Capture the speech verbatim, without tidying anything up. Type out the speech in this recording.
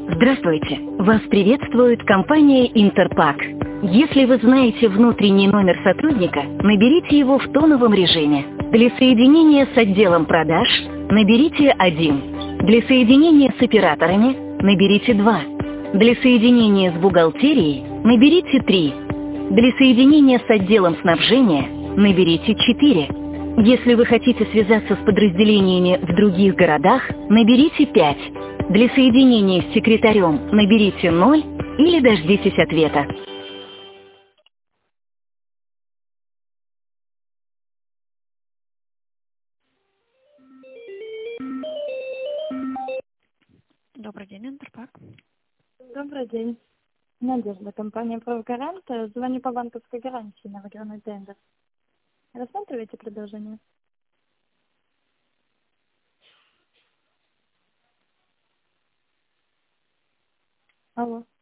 Здравствуйте! Вас приветствует компания Интерпак. Если вы знаете внутренний номер сотрудника, наберите его в тоновом режиме. Для соединения с отделом продаж наберите один. Для соединения с операторами наберите два. Для соединения с бухгалтерией наберите три. Для соединения с отделом снабжения наберите четыре. Если вы хотите связаться с подразделениями в других городах, наберите пять. Для соединения с секретарем наберите ноль или дождитесь ответа. Добрый день, Интерпак. Добрый день. Надежда, компания «Правгарант». Звоню по банковской гарантии на выигранный тендер. Рассматриваете предложение? Алло.